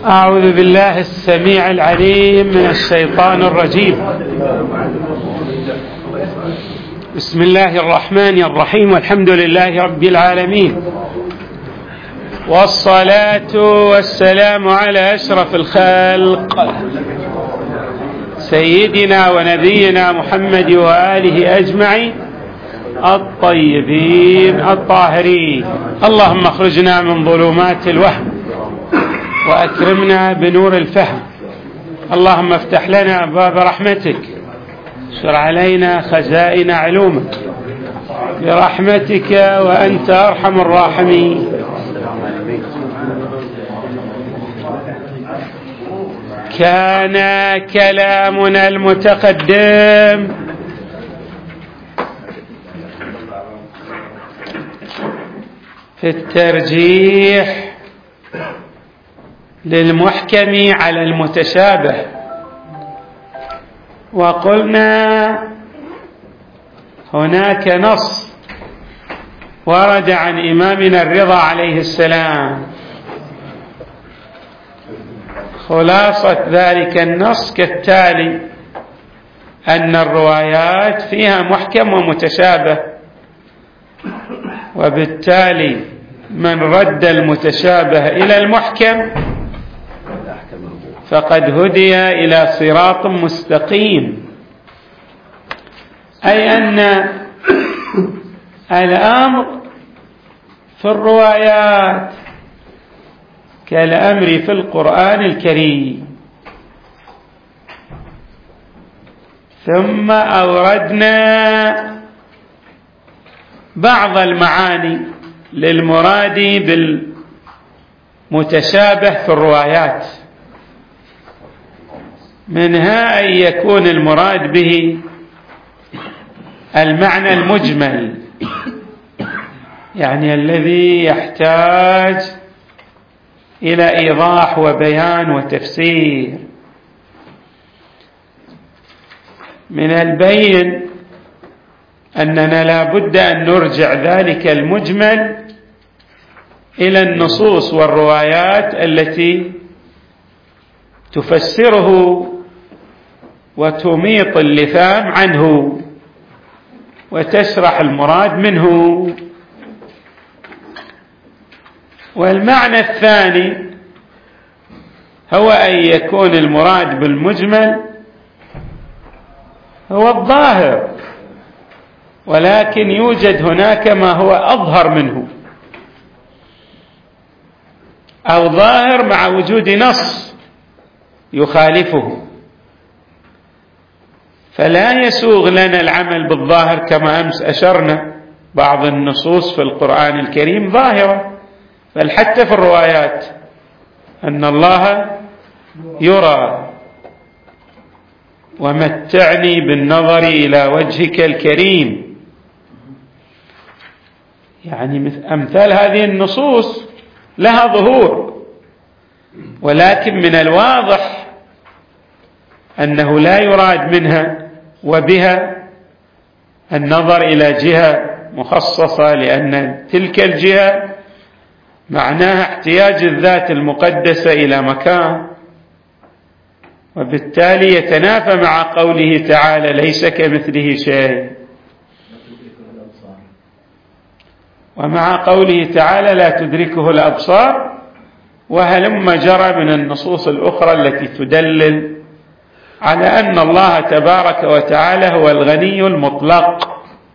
أعوذ بالله السميع العليم من الشيطان الرجيم. بسم الله الرحمن الرحيم، والحمد لله رب العالمين، والصلاة والسلام على أشرف الخلق سيدنا ونبينا محمد وآله أجمعين الطيبين الطاهرين. اللهم اخرجنا من ظلمات الوهم وأكرمنا بنور الفهم. اللهم افتح لنا أبواب رحمتك، اشر علينا خزائن علومك برحمتك وأنت أرحم الراحمين. كان كلامنا المتقدم في الترجيح للمحكم على المتشابه، وقلنا هناك نص ورد عن إمامنا الرضا عليه السلام، خلاصة ذلك النص كالتالي: أن الروايات فيها محكم ومتشابه، وبالتالي من رد المتشابه إلى المحكم فقد هدي إلى صراط مستقيم، أي أن الأمر في الروايات كالأمر في القرآن الكريم. ثم أوردنا بعض المعاني للمراد بالمتشابه في الروايات، منها أن يكون المراد به المعنى المجمل، يعني الذي يحتاج إلى إيضاح وبيان وتفسير. من البين أننا لا بد أن نرجع ذلك المجمل إلى النصوص والروايات التي تفسره وتميط اللثام عنه وتشرح المراد منه. والمعنى الثاني هو أن يكون المراد بالمجمل هو الظاهر، ولكن يوجد هناك ما هو أظهر منه، أو ظاهر مع وجود نص يخالفه، فلا يسوغ لنا العمل بالظاهر. كما أمس أشرنا بعض النصوص في القرآن الكريم ظاهرة، بل حتى في الروايات أن الله يرى ومتعني بالنظر إلى وجهك الكريم، يعني أمثال هذه النصوص لها ظهور، ولكن من الواضح أنه لا يراد منها وبها النظر إلى جهة مخصصة، لأن تلك الجهة معناها احتياج الذات المقدسة إلى مكان، وبالتالي يتنافى مع قوله تعالى: ليس كمثله شيء، ومع قوله تعالى: لا تدركه الأبصار، وهلم جرى من النصوص الأخرى التي تدلل على أن الله تبارك وتعالى هو الغني المطلق.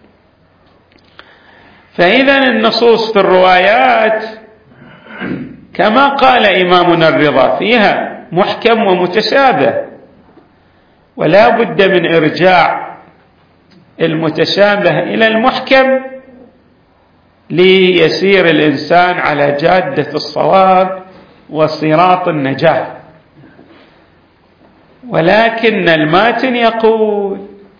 فإذا النصوص في الروايات كما قال إمامنا الرضا فيها محكم ومتشابه، ولا بد من إرجاع المتشابه إلى المحكم ليسير الإنسان على جادة الصواب وصراط النجاة. ولكن الماتن يقول: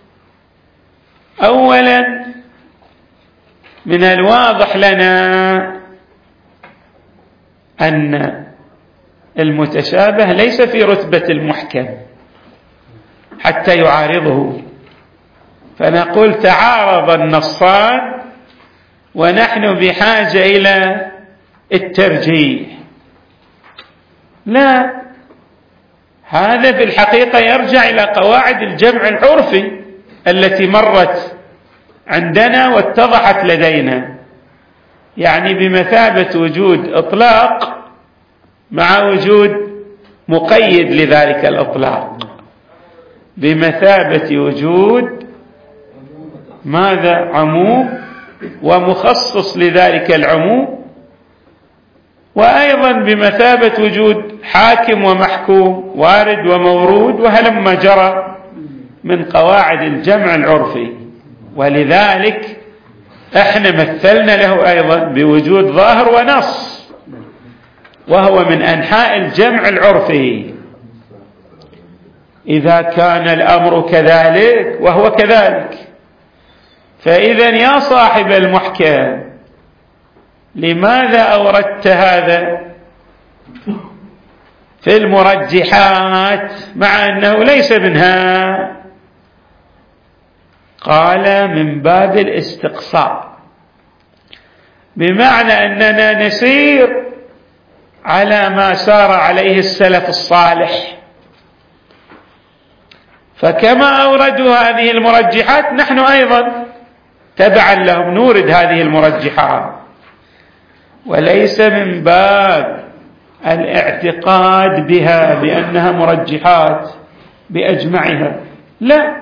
أولا، من الواضح لنا أن المتشابه ليس في رتبة المحكم حتى يعارضه، فنقول تعارض النصان ونحن بحاجة إلى الترجيح. لا، هذا في الحقيقة يرجع إلى قواعد الجمع العرفي التي مرت عندنا واتضحت لدينا، يعني بمثابة وجود إطلاق مع وجود مقيد لذلك الإطلاق، بمثابة وجود ماذا؟ عموم ومخصص لذلك العموم، وأيضا بمثابة وجود حاكم ومحكوم، وارد ومورود، وهلما جرى من قواعد الجمع العرفي. ولذلك احنا مثلنا له أيضا بوجود ظاهر ونص، وهو من أنحاء الجمع العرفي. إذا كان الأمر كذلك وهو كذلك، فإذا يا صاحب المحكم لماذا أوردت هذا في المرجحات مع أنه ليس منها؟ قال من باب الاستقصاء، بمعنى أننا نسير على ما سار عليه السلف الصالح، فكما أوردوا هذه المرجحات نحن أيضا تبعا لهم نورد هذه المرجحات، وليس من باب الاعتقاد بها بأنها مرجحات بأجمعها، لا،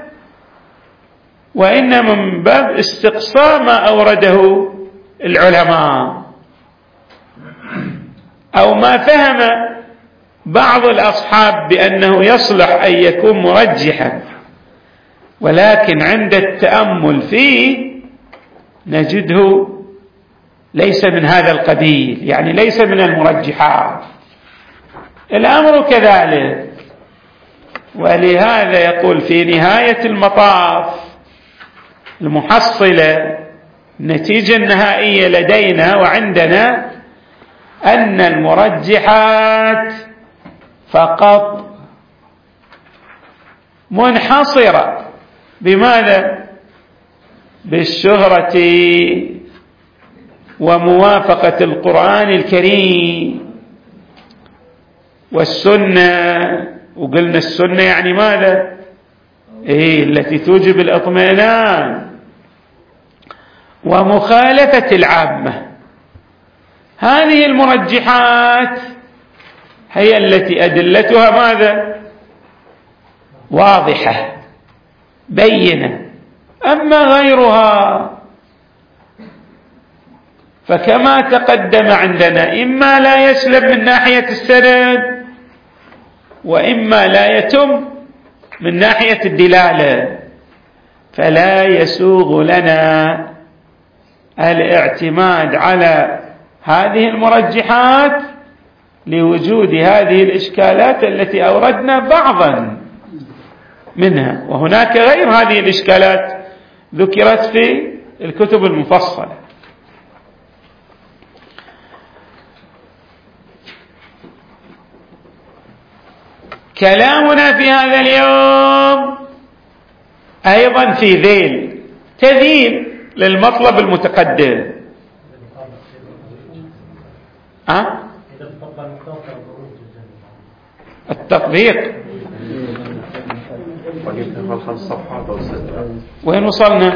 وإنما من باب استقصاء ما أورده العلماء أو ما فهم بعض الأصحاب بأنه يصلح أن يكون مرجحا، ولكن عند التأمل فيه نجده ليس من هذا القبيل، يعني ليس من المرجحات. الأمر كذلك، ولهذا يقول في نهاية المطاف المحصلة النتيجة النهائية لدينا وعندنا أن المرجحات فقط منحصرة بماذا؟ بالشهرة وموافقة القرآن الكريم والسنة. وقلنا السنة يعني ماذا؟ التي توجب الاطمئنان ومخالفة العامة. هذه المرجحات هي التي أدلتها ماذا؟ واضحة بينة. أما غيرها فكما تقدم عندنا إما لا يسلم من ناحية السند، وإما لا يتم من ناحية الدلالة، فلا يسوغ لنا الاعتماد على هذه المرجحات لوجود هذه الإشكالات التي أوردنا بعضا منها، وهناك غير هذه الإشكالات ذكرت في الكتب المفصلة. كلامنا في هذا اليوم أيضا في ذيل تذييل للمطلب المتقدم. التطبيق وين وصلنا؟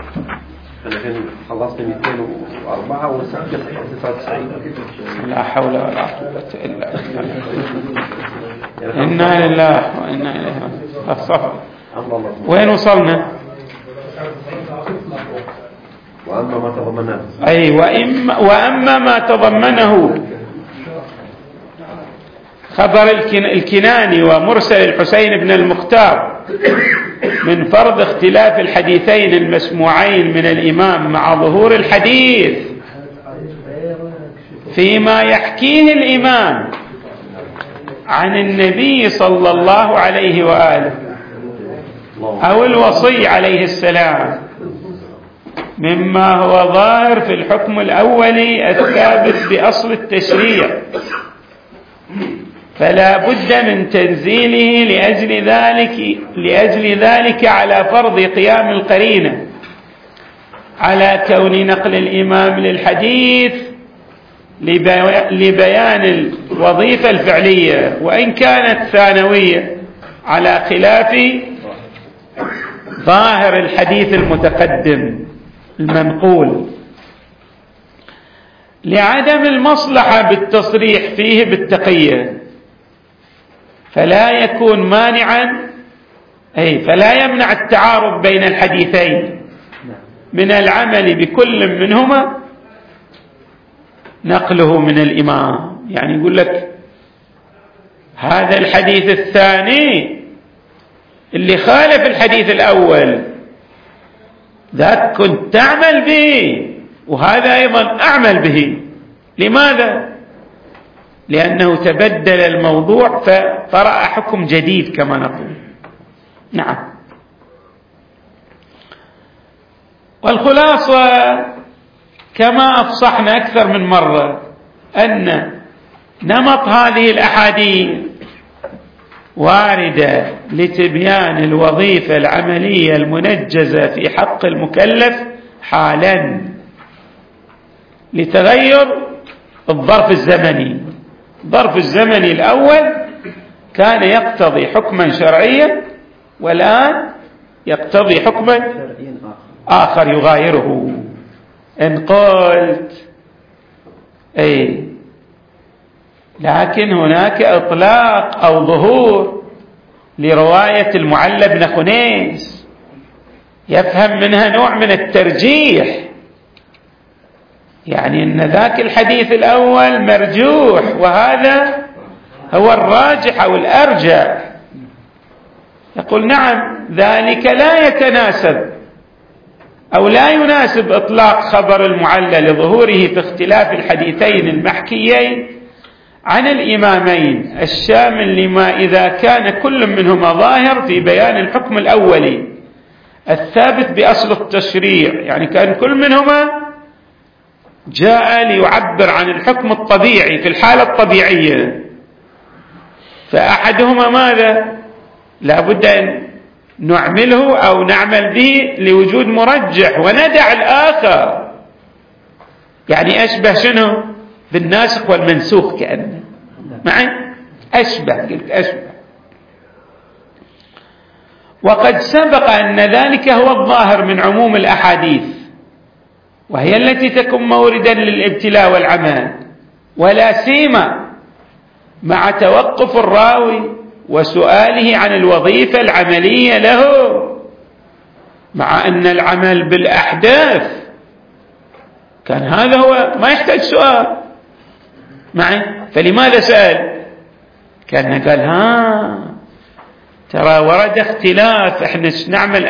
خلصنا 204 وسجل 99. لا حول ولا قوة إلا بالله. إنا لله وإنا إليه الصفر. وين وصلنا؟ وأما ما تضمنه أي وأما ما تضمنه خبر الكناني ومرسل الحسين بن المختار من فرض اختلاف الحديثين المسموعين من الإمام مع ظهور الحديث فيما يحكيه الإمام عن النبي صلى الله عليه وآله أو الوصي عليه السلام، مما هو ظاهر في الحكم الأولي الثابت بأصل التشريع، فلا بد من تنزيله لأجل ذلك على فرض قيام القرينة على كون نقل الإمام للحديث لبيان الوظيفة الفعلية وإن كانت ثانوية، على خلاف ظاهر الحديث المتقدم المنقول، لعدم المصلحة بالتصريح فيه بالتقية، فلا يكون مانعا، فلا يمنع التعارض بين الحديثين من العمل بكل منهما نقله من الإمام. يعني يقول لك هذا الحديث الثاني اللي خالف الحديث الأول ذاك كنت تعمل به وهذا أيضا أعمل به. لماذا؟ لأنه تبدل الموضوع فطرأ حكم جديد كما نقول. نعم. والخلاصة كما أفصحنا أكثر من مرة أن نمط هذه الأحاديث واردة لتبيان الوظيفة العملية المنجزة في حق المكلف حالا لتغير الظرف الزمني. الظرف الزمني الأول كان يقتضي حكما شرعيا والآن يقتضي حكما آخر يغايره. إن قلت لكن هناك إطلاق أو ظهور لرواية المعلى بن خنيس يفهم منها نوع من الترجيح، يعني أن ذاك الحديث الأول مرجوح وهذا هو الراجح أو الأرجح. يقول نعم ذلك لا يتناسب أو لا يناسب إطلاق خبر المعلى لظهوره في اختلاف الحديثين المحكيين عن الإمامين الشامل لما إذا كان كل منهما ظاهر في بيان الحكم الأولي الثابت بأصل التشريع. يعني كان كل منهما جاء ليعبر عن الحكم الطبيعي في الحالة الطبيعية، فأحدهما ماذا؟ لا بد أن نعمله أو نعمل به لوجود مرجح وندع الآخر. يعني أشبه شنو؟ بالناسخ والمنسوخ كأنه معي أشبه، قلت أشبه. وقد سبق أن ذلك هو الظاهر من عموم الأحاديث وهي التي تكون موردا للابتلاء والعمل، ولا سيما مع توقف الراوي وسؤاله عن الوظيفة العملية له، مع أن العمل بالأحداث كان هذا هو ما يحتاج سؤال معي. فلماذا سأل؟ كان قال ترى ورد اختلاف، احنا نعمل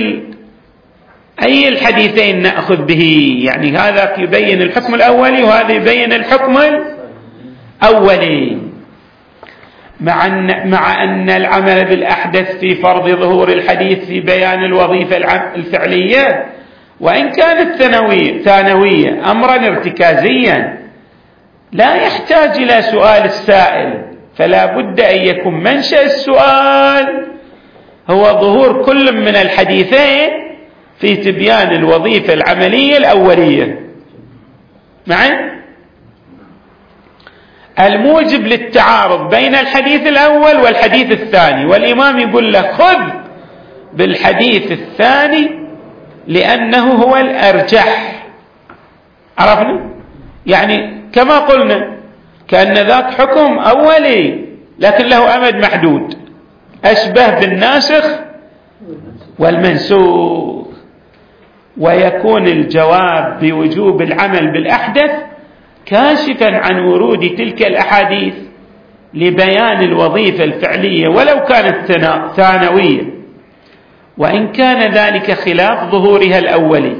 أي الحديثين نأخذ به؟ يعني هذا يبين الحكم الأولي وهذا يبين الحكم الأولي، مع أن العمل بالأحدث في فرض ظهور الحديث في بيان الوظيفة الفعلية وإن كانت ثانوية أمرا ارتكازيا لا يحتاج إلى سؤال السائل، فلا بد أن يكون منشأ السؤال هو ظهور كل من الحديثين في تبيان الوظيفة العملية الأولية معي الموجب للتعارض بين الحديث الأول والحديث الثاني. والإمام يقول له خذ بالحديث الثاني لأنه هو الأرجح. عرفنا؟ يعني كما قلنا كأن ذاك حكم أولي لكن له أمد محدود، أشبه بالناسخ والمنسوخ. ويكون الجواب بوجوب العمل بالأحدث كاشفا عن ورود تلك الأحاديث لبيان الوظيفة الفعلية ولو كانت ثانوية، وإن كان ذلك خلاف ظهورها الأولي.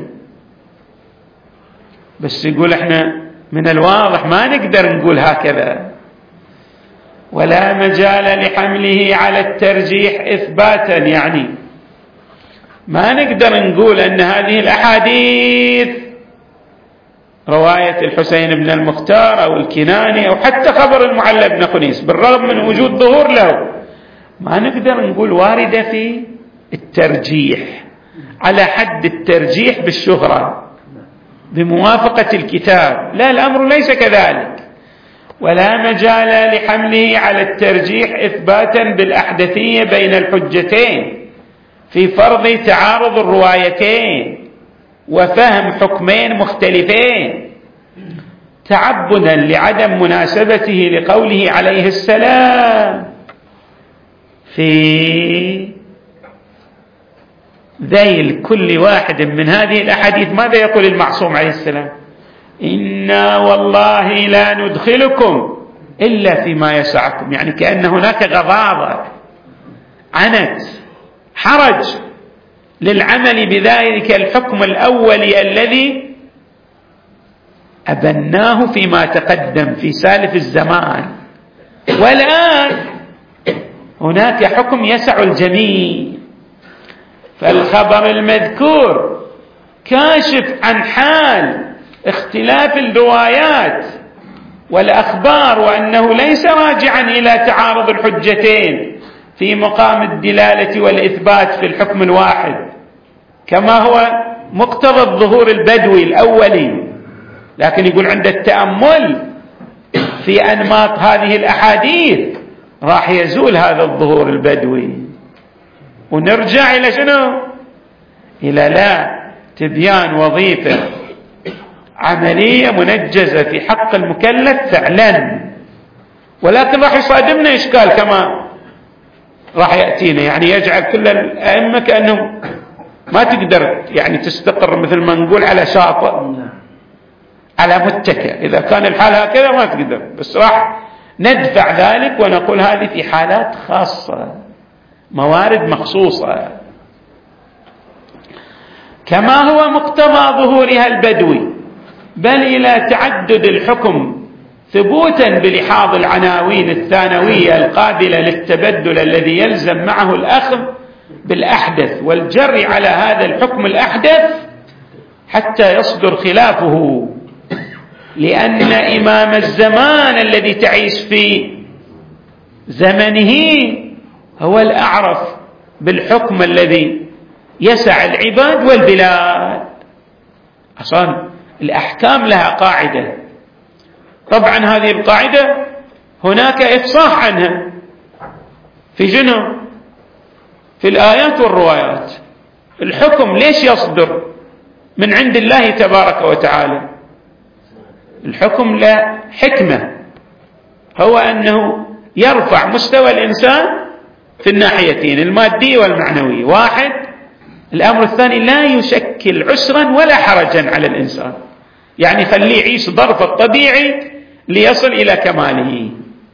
بس يقول احنا من الواضح ما نقدر نقول هكذا، ولا مجال لحمله على الترجيح إثباتا. يعني ما نقدر نقول أن هذه الأحاديث رواية الحسين بن المختار أو الكناني أو حتى خبر المعلى بن خنيس بالرغم من وجود ظهور له ما نقدر نقول واردة في الترجيح على حد الترجيح بالشهرة. بموافقة الكتاب. لا، الأمر ليس كذلك، ولا مجال لحمله على الترجيح إثباتا بالأحدثية بين الحجتين في فرض تعارض الروايتين وفهم حكمين مختلفين، تعبدا لعدم مناسبته لقوله عليه السلام في ذيل كل واحد من هذه الأحاديث. ماذا يقول المعصوم عليه السلام؟ إنا والله لا ندخلكم إلا فيما يسعكم، يعني كأن هناك غضاضة، عنت، حرج للعمل بذلك الحكم الأولي الذي أبناه فيما تقدم في سالف الزمان. والآن هناك حكم يسع الجميع. فالخبر المذكور كاشف عن حال اختلاف الروايات والأخبار، وأنه ليس راجعا إلى تعارض الحجتين في مقام الدلالة والإثبات في الحكم الواحد كما هو مقتضى الظهور البدوي الأولي، لكن يقول عند التأمل في أنماط هذه الأحاديث راح يزول هذا الظهور البدوي، ونرجع إلى شنو؟ إلى لا تبيان وظيفة عملية منجزة في حق المكلف فعلا. ولكن راح يصادمنا إشكال كما راح يأتينا، يعني يجعل كل الأئمة كأنهم ما تقدر يعني تستقر مثل ما نقول على شاطئ على متكئ، إذا كان الحال هكذا ما تقدر، بس راح ندفع ذلك ونقول هذه في حالات خاصة، موارد مخصوصة، كما هو مقتضى ظهورها البدوي، بل إلى تعدد الحكم ثبوتا بلحاظ العناوين الثانوية القابلة للتبدل الذي يلزم معه الأخذ بالأحدث والجر على هذا الحكم الأحدث حتى يصدر خلافه، لأن إمام الزمان الذي تعيش في زمنه هو الأعرف بالحكم الذي يسع العباد والبلاد. أصلا الأحكام لها قاعدة، طبعا هذه القاعدة هناك إفصاح عنها في جنة في الآيات والروايات. الحكم ليش يصدر من عند الله تبارك وتعالى؟ الحكم له حكمة، هو أنه يرفع مستوى الإنسان في الناحيتين المادية والمعنوية، واحد. الأمر الثاني لا يشكل عسرا ولا حرجا على الإنسان، يعني خليه يعيش ظرف الطبيعي ليصل إلى كماله.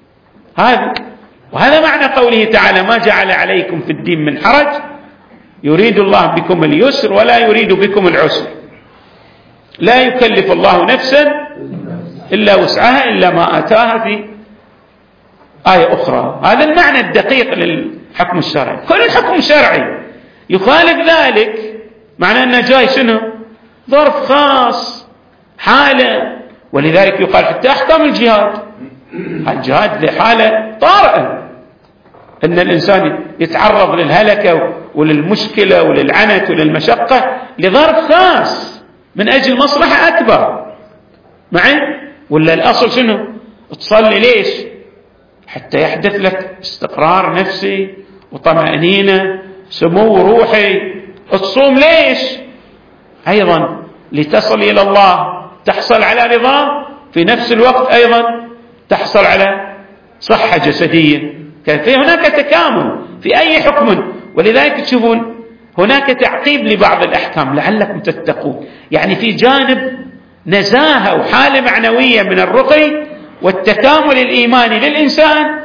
وهذا معنى قوله تعالى ما جعل عليكم في الدين من حرج يريد الله بكم اليسر ولا يريد بكم العسر، لا يكلف الله نفسا إلا وسعها إلا ما آتاها في آية أخرى. هذا المعنى الدقيق للحكم الشرعي. كل الحكم شرعي يخالف ذلك معنى أنه جاي شنو؟ ظرف خاص، حالة. ولذلك يقال حتى أحكام الجهاد لحالة طارئة، أن الإنسان يتعرض للهلكة وللمشكلة وللعنت وللمشقة لظرف خاص من أجل مصلحة أكبر، معي؟ ولا الأصل شنو؟ تصلي ليش؟ حتى يحدث لك استقرار نفسي وطمأنينة، سمو روحي. تصوم ليش؟ أيضا لتصل إلى الله، تحصل على رضاه، في نفس الوقت أيضا تحصل على صحة جسدية. في هناك تكامل في أي حكم، ولذلك تشوفون هناك تعقيب لبعض الأحكام لعلكم تتقون، يعني في جانب نزاهة وحالة معنوية من الرقي والتكامل الإيماني للإنسان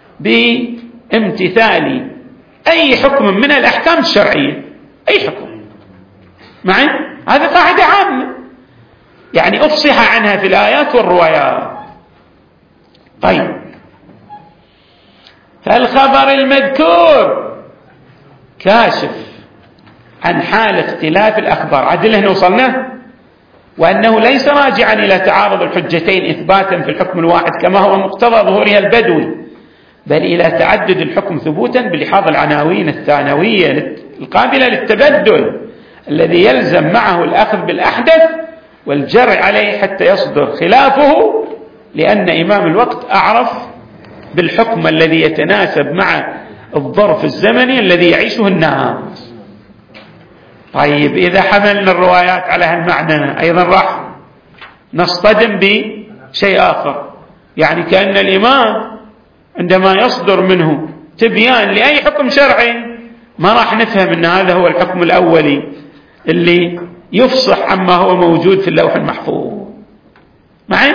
بامتثال أي حكم من الأحكام الشرعية، أي حكم، معي؟ هذه قاعدة عامة يعني أفصح عنها في الآيات والروايات. طيب، فالخبر المذكور كاشف عن حال اختلاف الأخبار، عدل هنا وصلنا، وأنه ليس راجعا إلى تعارض الحجتين إثباتا في الحكم الواحد كما هو مقتضى ظهورها البدوي، بل إلى تعدد الحكم ثبوتا بلحاظ العناوين الثانوية القابلة للتبدل الذي يلزم معه الأخذ بالأحدث والجرع عليه حتى يصدر خلافه، لأن إمام الوقت أعرف بالحكم الذي يتناسب مع الظرف الزمني الذي يعيشه الناس. طيب إذا حملنا الروايات على هالمعنى أيضا راح نصطدم بشيء آخر، يعني كأن الإمام عندما يصدر منه تبيان لأي حكم شرعي ما راح نفهم أن هذا هو الحكم الأولي اللي يفصح عما هو موجود في اللوح المحفوظ. معي؟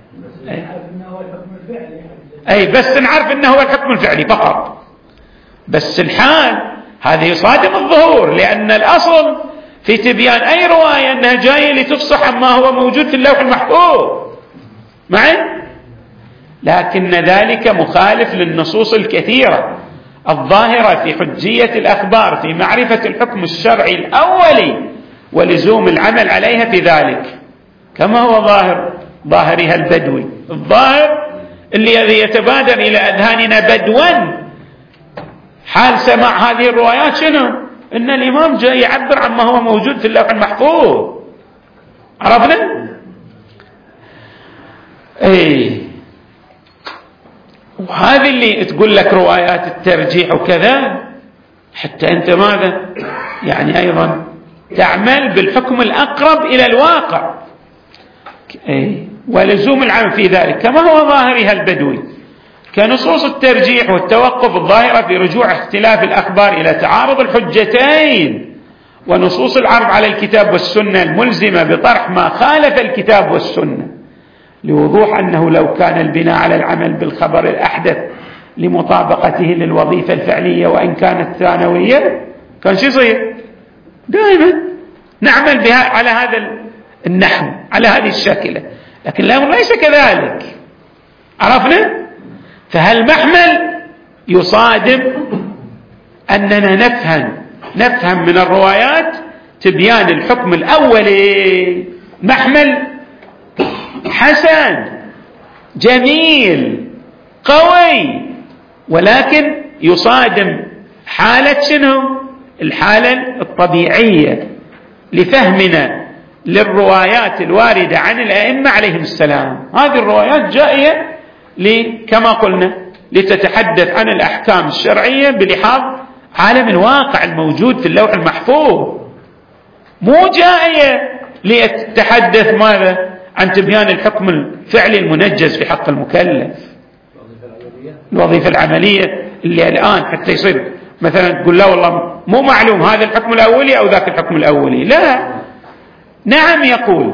أي بس نعرف أنه هو الحكم الفعلي فقط، بس الحال هذا يصادم الظهور، لأن الأصل في تبيان أي رواية أنها جاية لتفصح عما هو موجود في اللوح المحفوظ. معي؟ لكن ذلك مخالف للنصوص الكثيرة الظاهرة في حجية الأخبار في معرفة الحكم الشرعي الأولي ولزوم العمل عليها في ذلك، كما هو ظاهرها البدوي، الظاهر الذي يتبادر إلى أذهاننا بدوا حال سماع هذه الروايات شنو؟ إن الإمام جاي يعبر عما هو موجود في اللوح المحفوظ. عرفنا؟ إيه، وهذه اللي تقول لك روايات الترجيح وكذا، حتى أنت ماذا؟ يعني أيضا تعمل بالحكم الأقرب إلى الواقع ولزوم العمل في ذلك كما هو ظاهرها البدوي، كنصوص الترجيح والتوقف الظاهرة في رجوع اختلاف الأخبار إلى تعارض الحجتين، ونصوص العرض على الكتاب والسنة الملزمة بطرح ما خالف الكتاب والسنة، لوضوح أنه لو كان البناء على العمل بالخبر الأحدث لمطابقته للوظيفة الفعلية وإن كانت ثانوية كان شو يصير؟ دائما نعمل بها على هذا النحو، على هذه الشاكلة، لكن الأمر ليس كذلك. عرفنا؟ فهالمحمل يصادم أننا نفهم من الروايات تبيان الحكم الأولي، محمل حسن جميل قوي، ولكن يصادم حالة شنو؟ الحالة الطبيعية لفهمنا للروايات الواردة عن الأئمة عليهم السلام. هذه الروايات جائية كما قلنا لتتحدث عن الأحكام الشرعية بلحاظ عالم الواقع الموجود في اللوح المحفوظ، مو جائية ليتحدث ماذا؟ عن تبيان الحكم الفعلي المنجز في حق المكلف، الوظيفة العملية اللي الآن حتى يصير مثلا تقول لا والله مو معلوم هذا الحكم الأولي أو ذاك الحكم الأولي. لا، نعم، يقول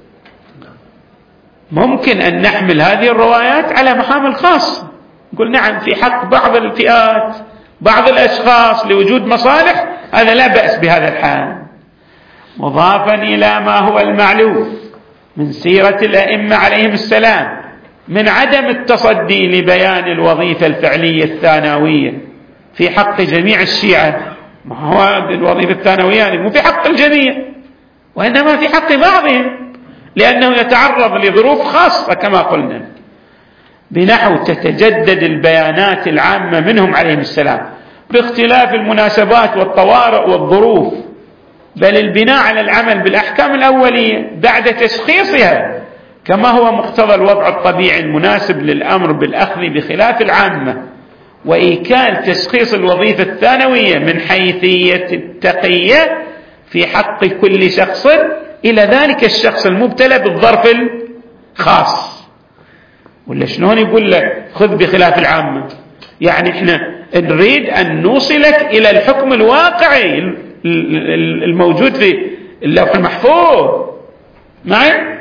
ممكن أن نحمل هذه الروايات على محامل خاصة، نقول نعم في حق بعض الفئات بعض الأشخاص لوجود مصالح، هذا لا بأس بهذا الحال، مضافا إلى ما هو المعلوم من سيرة الأئمة عليهم السلام من عدم التصدي لبيان الوظيفة الفعلية الثانوية في حق جميع الشيعة. ما هو الوظيفة الثانوية يعني مو في حق الجميع، وإنما في حق بعضهم، لأنه يتعرض لظروف خاصة كما قلنا، بنحو تتجدد البيانات العامة منهم عليهم السلام باختلاف المناسبات والطوارئ والظروف، بل البناء على العمل بالأحكام الأولية بعد تشخيصها كما هو مقتضى الوضع الطبيعي المناسب للأمر بالأخذ بخلاف العامة، وإيكال تشخيص الوظيفة الثانوية من حيثية التقية في حق كل شخص إلى ذلك الشخص المبتلى بالظرف الخاص. ولا شلون يقول لك خذ بخلاف العامة؟ يعني احنا نريد أن نوصلك إلى الحكم الواقعي الموجود في اللوح المحفوظ. معي؟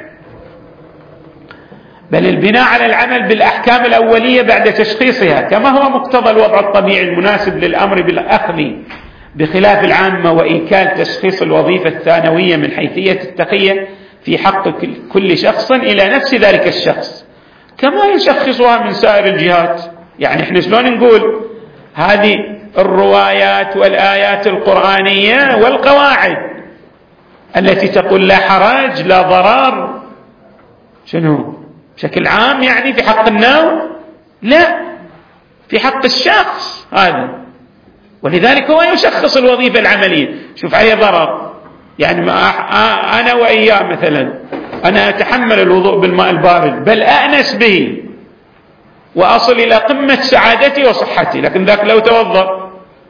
بل البناء على العمل بالأحكام الأولية بعد تشخيصها كما هو مقتضى الوضع الطبيعي المناسب للأمر بالأخذ بخلاف العامة، وإيكال تشخيص الوظيفة الثانوية من حيثية التقية في حق كل شخص إلى نفس ذلك الشخص كما يشخصها من سائر الجهات. يعني احنا شلون نقول هذه الروايات والآيات القرآنية والقواعد التي تقول لا حرج لا ضرر شنو بشكل عام يعني في حق النوع؟ لا، في حق الشخص هذا، ولذلك هو يشخص الوظيفة العملية، شوف عليه ضرر يعني أنا وإياه مثلا أنا أتحمل الوضوء بالماء البارد بل أأنس به وأصل إلى قمة سعادتي وصحتي، لكن ذاك لو توضأ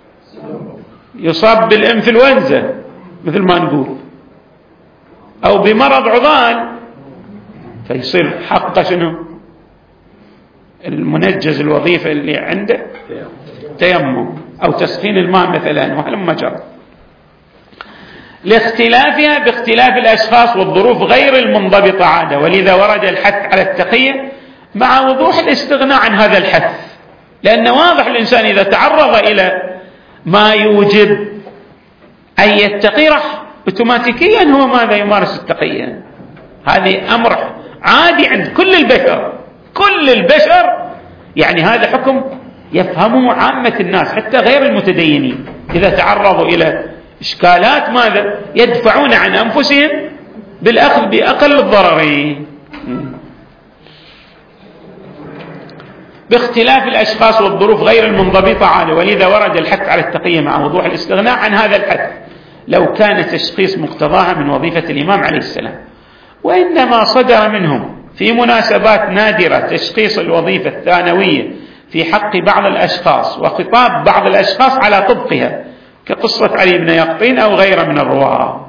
يصاب بالإنفلونزا مثل ما نقول أو بمرض عضال، فيصير حقه شنو المنجز الوظيفة اللي عنده تيمم أو تسخين الماء مثلا وهلم جرى، لاختلافها باختلاف الأشخاص والظروف غير المنضبطة عادة. ولذا ورد الحث على التقية مع وضوح الاستغناء عن هذا الحث، لأن واضح الإنسان إذا تعرض إلى ما يوجب أن يتقي راح اوتوماتيكيا هو ماذا يمارس التقية. هذه أمر عادي عند كل البشر، كل البشر، يعني هذا حكم يفهمه عامة الناس حتى غير المتدينين. إذا تعرضوا إلى إشكالات ماذا يدفعون عن أنفسهم بالأخذ بأقل الضررين باختلاف الأشخاص والظروف غير المنضبطة عادة. ولذا ورد الحث على التقية مع وضوح الاستغناء عن هذا الحث لو كان تشخيص مقتضاها من وظيفة الإمام عليه السلام، وإنما صدر منهم في مناسبات نادرة تشخيص الوظيفة الثانوية في حق بعض الأشخاص وخطاب بعض الأشخاص على طبقها كقصة علي بن يقطين أو غيره من الرواة.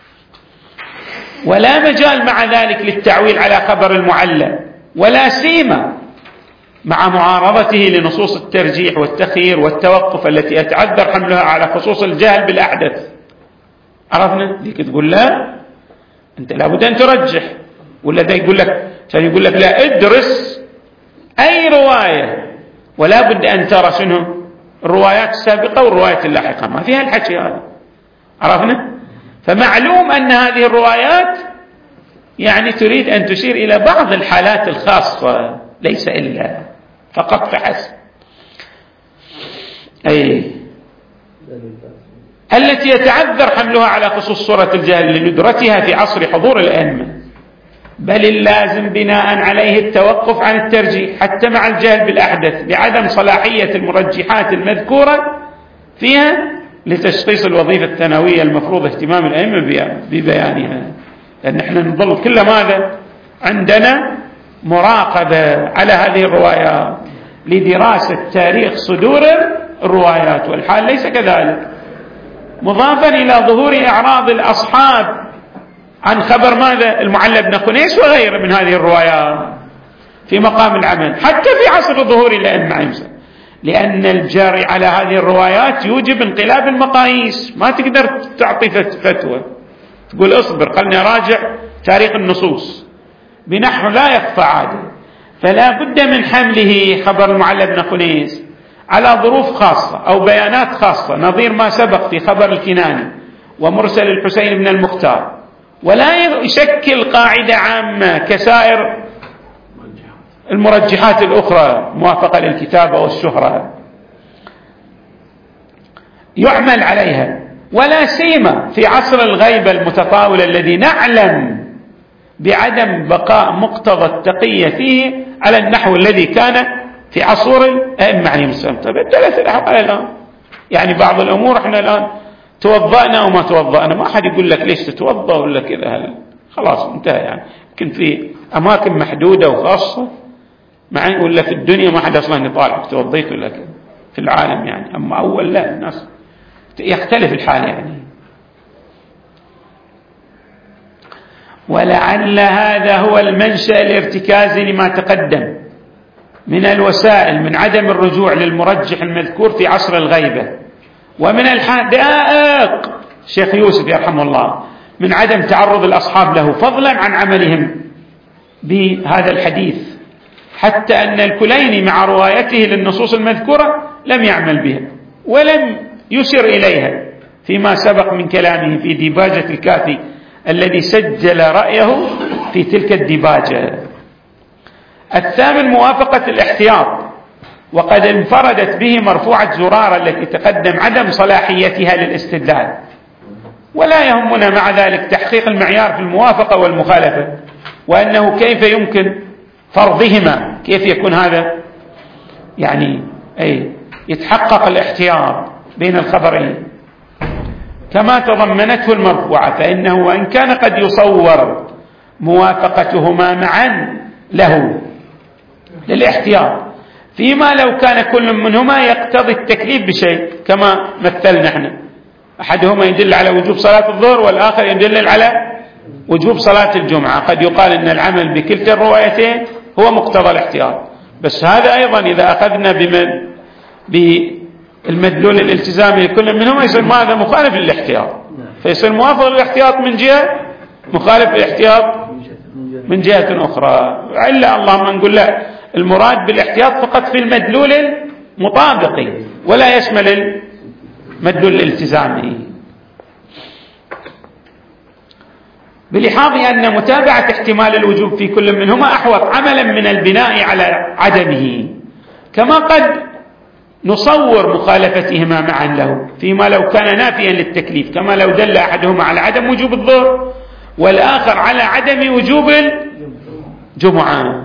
ولا مجال مع ذلك للتعويل على خبر المعلل، ولا سيما مع معارضته لنصوص الترجيح والتخيير والتوقف التي يتعذر حملها على خصوص الجهل بالأحدث. عرفنا ذيك تقول لا أنت لابد أن ترجح، ولا ذا يقول لك عشان يقول لك لا ادرس أي رواية ولا بد أن ترى شنو الروايات السابقة والروايات اللاحقة، ما فيها الحكي هذا. عرفنا؟ فمعلوم أن هذه الروايات يعني تريد أن تشير إلى بعض الحالات الخاصة ليس إلا فقط فحسب، أي التي يتعذر حملها على خصوص صورة الجهل لندرتها في عصر حضور الأئمة، بل اللازم بناء عليه التوقف عن الترجيح حتى مع الجهل بالأحدث لعدم صلاحية المرجحات المذكورة فيها لتشخيص الوظيفة الثانوية المفروض اهتمام الأئمة ببيانها. لأن احنا نظل كل ماذا عندنا مراقبة على هذه الروايات لدراسة تاريخ صدور الروايات، والحال ليس كذلك، مضافا إلى ظهور إعراض الأصحاب عن خبر ماذا المعلى بن خنيس وغيره من هذه الروايات في مقام العمل حتى في عصر ظهور الأئمة، لأن الجاري على هذه الروايات يوجب انقلاب المقاييس. ما تقدر تعطي فتوى تقول اصبر خلني أراجع تاريخ النصوص بنحو لا يخفى عاده، فلا بد من حمله خبر المعلى بن خنيس على ظروف خاصة أو بيانات خاصة نظير ما سبق في خبر الكناني ومرسل الحسين بن المختار، ولا يشكل قاعدة عامة كسائر المرجحات الأخرى موافقة للكتابة والشهرة يعمل عليها، ولا سيما في عصر الغيبة المتطاول الذي نعلم بعدم بقاء مقتضى التقية فيه على النحو الذي كان في عصور الأئمة عليهم السلام. تبدلت الأحوال الآن، يعني بعض الأمور احنا الآن توضأنا وما توضأنا، ما أحد يقول لك ليش تتوضأ ولا كذا، خلاص انتهى. يعني يمكن في أماكن محدودة وخاصة معي ولا في الدنيا ما حد أصلا يطالعك توضيت ولا كذا في العالم يعني، أما أول لا الناس يختلف الحال يعني. ولعل هذا هو المنشأ الارتكازي لما تقدم من الوسائل من عدم الرجوع للمرجح المذكور في عصر الغيبة، ومن الحدائق شيخ يوسف يرحمه الله من عدم تعرض الأصحاب له فضلا عن عملهم بهذا الحديث، حتى أن الكليني مع روايته للنصوص المذكورة لم يعمل بها ولم يشر إليها فيما سبق من كلامه في ديباجة الكافي الذي سجل رأيه في تلك الديباجة. الثامن موافقة الاحتياط، وقد انفردت به مرفوعة زرارة التي تقدم عدم صلاحيتها للاستدلال، ولا يهمنا مع ذلك تحقيق المعيار في الموافقة والمخالفة، وأنه كيف يمكن فرضهما، كيف يكون هذا يعني يتحقق الاحتياط بين الخبرين. كما تضمنته المرفوعة، فإنه وإن كان قد يصور موافقتهما معا له للاحتياط، فيما لو كان كل منهما يقتضي التكليف بشيء، كما مثلنا احنا، أحدهما يدل على وجوب صلاة الظهر والآخر يدل على وجوب صلاة الجمعة. قد يقال أن العمل بكلتا الروايتين هو مقتضى الاحتياط، بس هذا أيضا إذا أخذنا بالمدلول الالتزامي لكل منهما يصير هذا مخالف للاحتياط، فيصير موافق للاحتياط من جهة، مخالف للاحتياط من جهة أخرى. إلا اللهم نقول لا، المراد بالاحتياط فقط في المدلول المطابق ولا يشمل المدلول الالتزامي، بلحاظ أن متابعة احتمال الوجوب في كل منهما أحوط عملا من البناء على عدمه، كما قد نصور مخالفتهما معا له فيما لو كان نافيا للتكليف، كما لو دل أحدهما على عدم وجوب الظهر والآخر على عدم وجوب الجمعة،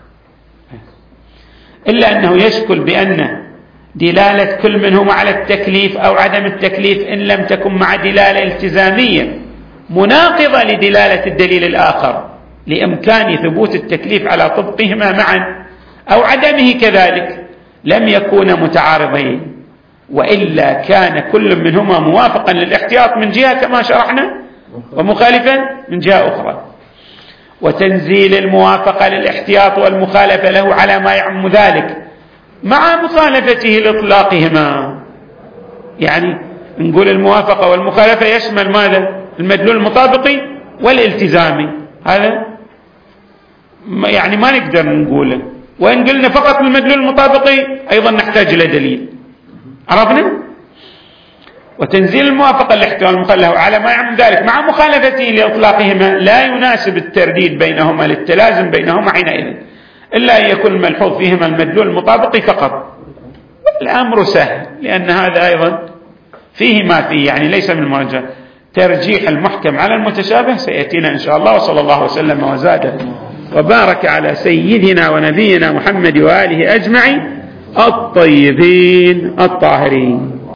إلا أنه يشكل بأن دلالة كل منهما على التكليف أو عدم التكليف إن لم تكن مع دلالة التزامية مناقضة لدلالة الدليل الآخر لإمكان ثبوت التكليف على طبقهما معا أو عدمه كذلك، لم يكونا متعارضين، وإلا كان كل منهما موافقا للاحتياط من جهة كما شرحنا ومخالفا من جهة أخرى. وتنزيل الموافقة للاحتياط والمخالفة له على ما يعم ذلك مع مخالفته لإطلاقهما، يعني نقول الموافقة والمخالفة يشمل ماذا؟ المدلول المطابقي والالتزامي، هذا يعني ما نقدر نقوله، وإن قلنا فقط المدلول المطابقي أيضا نحتاج إلى دليل. عرفنا؟ وتنزيل الموافقة للاحتمال المخالفة على ما يعم ذلك مع مخالفته لإطلاقهما لا يناسب الترديد بينهما للتلازم بينهما حينئذ، إلا أن يكون الملحوظ فيهما المدلول المطابقي فقط. الأمر سهل، لأن هذا أيضا فيه ما فيه، يعني ليس من المرجع. ترجيح المحكم على المتشابه سيأتينا إن شاء الله، وصلى الله وسلم وزاد وبارك على سيدنا ونبينا محمد وآله أجمعين الطيبين الطاهرين.